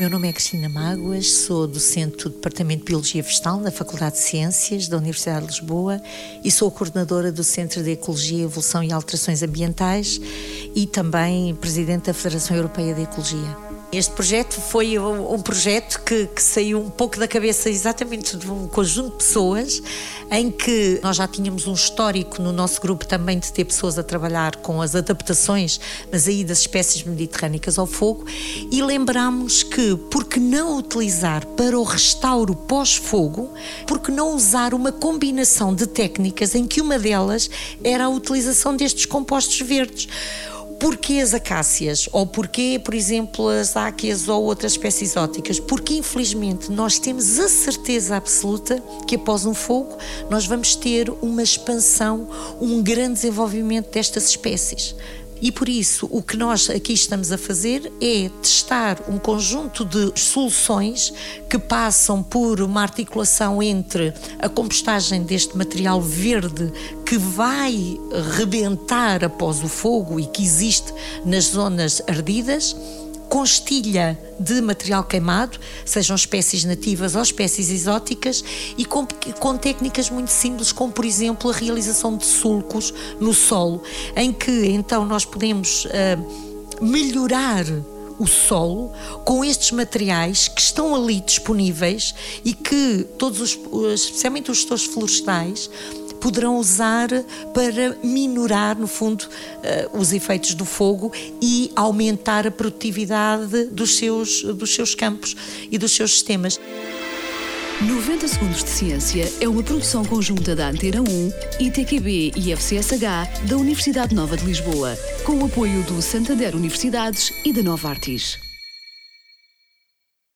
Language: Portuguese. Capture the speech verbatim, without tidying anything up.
meu nome é Cristina Mágoas, sou docente do Departamento de Biologia Vegetal na Faculdade de Ciências da Universidade de Lisboa e sou coordenadora do Centro de Ecologia, Evolução e Alterações Ambientais e também presidente da Federação Europeia de Ecologia. Este projeto foi um projeto que, que saiu um pouco da cabeça exatamente de um conjunto de pessoas em que nós já tínhamos um histórico no nosso grupo também de ter pessoas a trabalhar com as adaptações, mas aí das espécies mediterrânicas ao fogo, e lembrámos que por que não utilizar para o restauro pós-fogo, por que não usar uma combinação de técnicas em que uma delas era a utilização destes compostos verdes. Porquê as acácias? Ou porquê, por exemplo, as áqueas ou outras espécies exóticas? Porque, infelizmente, nós temos a certeza absoluta que, após um fogo, nós vamos ter uma expansão, um grande desenvolvimento destas espécies. E por isso, o que nós aqui estamos a fazer é testar um conjunto de soluções que passam por uma articulação entre a compostagem deste material verde que vai rebentar após o fogo e que existe nas zonas ardidas, com estilha de material queimado, sejam espécies nativas ou espécies exóticas, e com, com técnicas muito simples, como por exemplo a realização de sulcos no solo, em que então nós podemos uh, melhorar o solo com estes materiais que estão ali disponíveis e que todos os, especialmente os gestores florestais, poderão usar para minorar, no fundo, uh, os efeitos do fogo e aumentar a produtividade dos seus, dos seus campos e dos seus sistemas. noventa Segundos de Ciência é uma produção conjunta da Antena um, I T Q B e F C S H da Universidade Nova de Lisboa, com o apoio do Santander Universidades e da Nova Artis.